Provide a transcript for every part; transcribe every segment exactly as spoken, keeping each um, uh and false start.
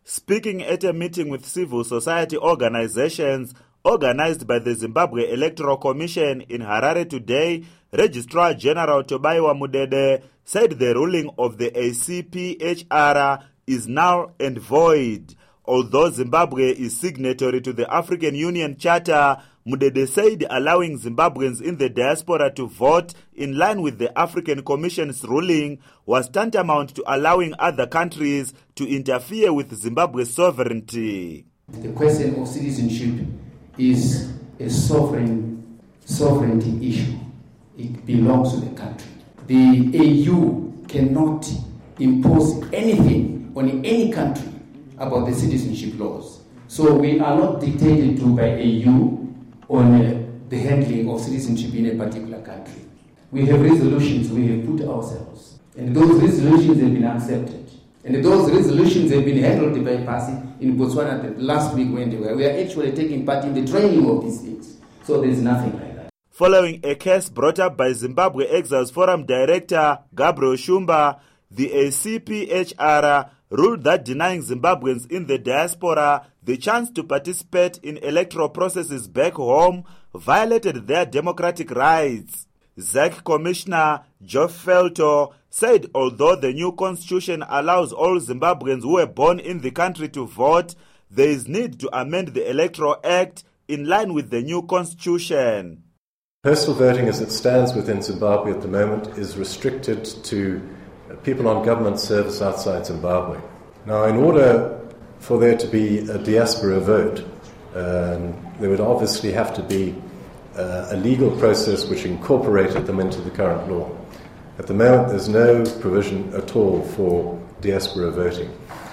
Speaking at a meeting with civil society organizations organized by the Zimbabwe Electoral Commission in Harare today, Registrar General Tobaiwa Mudede said the ruling of the A C P H R is null and void. Although Zimbabwe is signatory to the African Union Charter, Mudede said allowing Zimbabweans in the diaspora to vote in line with the African Commission's ruling was tantamount to allowing other countries to interfere with Zimbabwe's sovereignty. The question of citizenship is a sovereign sovereignty issue. It belongs to the country. The A U cannot impose anything on any country about the citizenship laws. So we are not dictated to by A U on uh, the handling of citizenship in a particular country. We have resolutions we have put ourselves, and those resolutions have been accepted. And those resolutions have been handled by PASI in Botswana last week when they were. We are actually taking part in the training of these things. So there is nothing like that. Following a case brought up by Zimbabwe Exiles Forum Director Gabriel Shumba, the A C P H R ruled that denying Zimbabweans in the diaspora the chance to participate in electoral processes back home violated their democratic rights. Z E C Commissioner Geoff Felto said although the new constitution allows all Zimbabweans who were born in the country to vote, there is need to amend the Electoral Act in line with the new constitution. Postal voting as it stands within Zimbabwe at the moment is restricted to people on government service outside Zimbabwe. Now, in order for there to be a diaspora vote, um, there would obviously have to be uh, a legal process which incorporated them into the current law. At the moment, there's no provision at all for diaspora voting.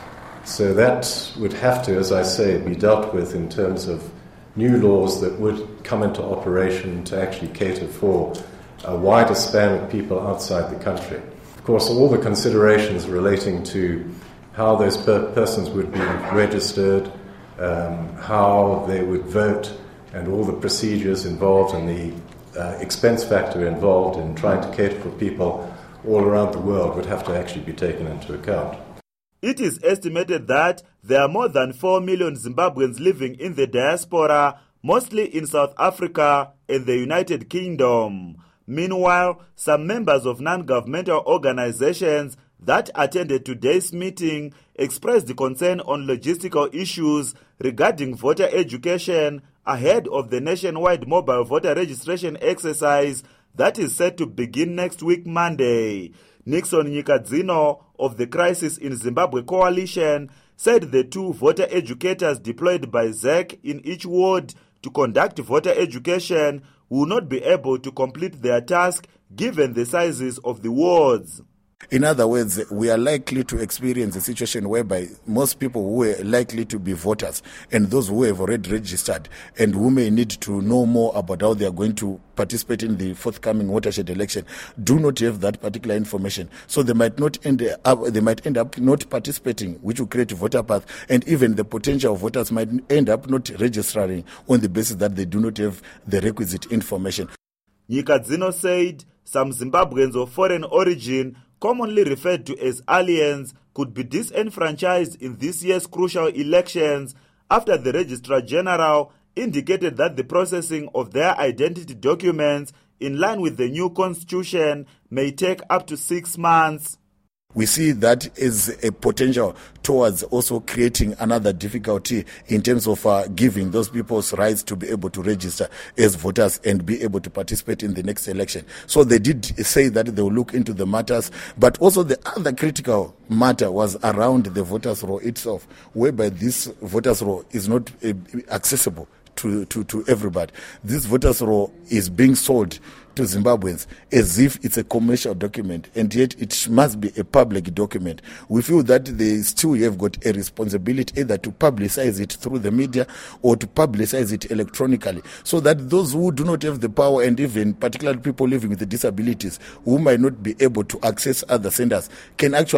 So that would have to, as I say, be dealt with in terms of new laws that would come into operation to actually cater for a wider span of people outside the country. Of course, all the considerations relating to how those per- persons would be registered, um, how they would vote, and all the procedures involved and the uh, expense factor involved in trying to cater for people all around the world would have to actually be taken into account. It is estimated that there are more than four million Zimbabweans living in the diaspora, mostly in South Africa and the United Kingdom. Meanwhile, some members of non-governmental organizations that attended today's meeting expressed concern on logistical issues regarding voter education ahead of the nationwide mobile voter registration exercise that is set to begin next week Monday. Nixon Nyikadzino of the Crisis in Zimbabwe Coalition said the two voter educators deployed by Z E C in each ward to conduct voter education will not be able to complete their task given the sizes of the wards. In other words, we are likely to experience a situation whereby most people who are likely to be voters and those who have already registered and who may need to know more about how they are going to participate in the forthcoming watershed election do not have that particular information. So they might not end up, they might end up not participating, which will create a voter path, and even the potential voters might end up not registering on the basis that they do not have the requisite information. Nyikadzino said some Zimbabweans of foreign origin, commonly referred to as aliens, could be disenfranchised in this year's crucial elections after the Registrar General indicated that the processing of their identity documents in line with the new constitution may take up to six months. We see that as a potential towards also creating another difficulty in terms of uh, giving those people's rights to be able to register as voters and be able to participate in the next election. So they did say that they will look into the matters, but also the other critical matter was around the voters' roll itself, whereby this voters' roll is not uh, accessible to, to, to everybody. This voters' roll is being sold to Zimbabweans as if it's a commercial document, and yet it must be a public document. We feel that they still have got a responsibility either to publicize it through the media or to publicize it electronically, so that those who do not have the power, and even particularly people living with disabilities who might not be able to access other centers, can actually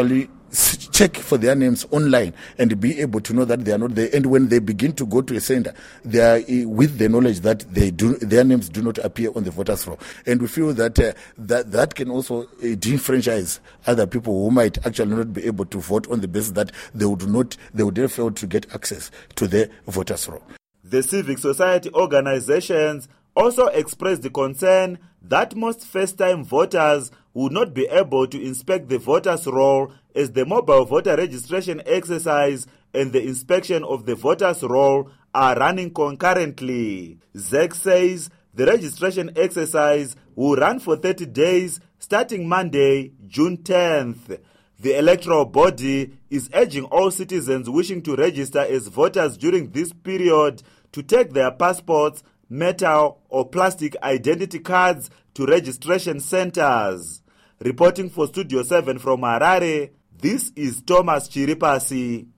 check for their names online and be able to know that they are not there. And when they begin to go to a center, they are uh, with the knowledge that they do, their names do not appear on the voters' roll. And we feel that uh, that that can also uh, disenfranchise other people who might actually not be able to vote on the basis that they would not, they would have failed to get access to the voters' roll. The civic society organizations also expressed the concern that most first-time voters would not be able to inspect the voters' roll as the mobile voter registration exercise and the inspection of the voters' roll are running concurrently. Z E C says the registration exercise will run for thirty days starting Monday, June tenth. The electoral body is urging all citizens wishing to register as voters during this period to take their passports, metal or plastic identity cards to registration centers. Reporting for Studio seven from Harare, this is Thomas Chiripasi.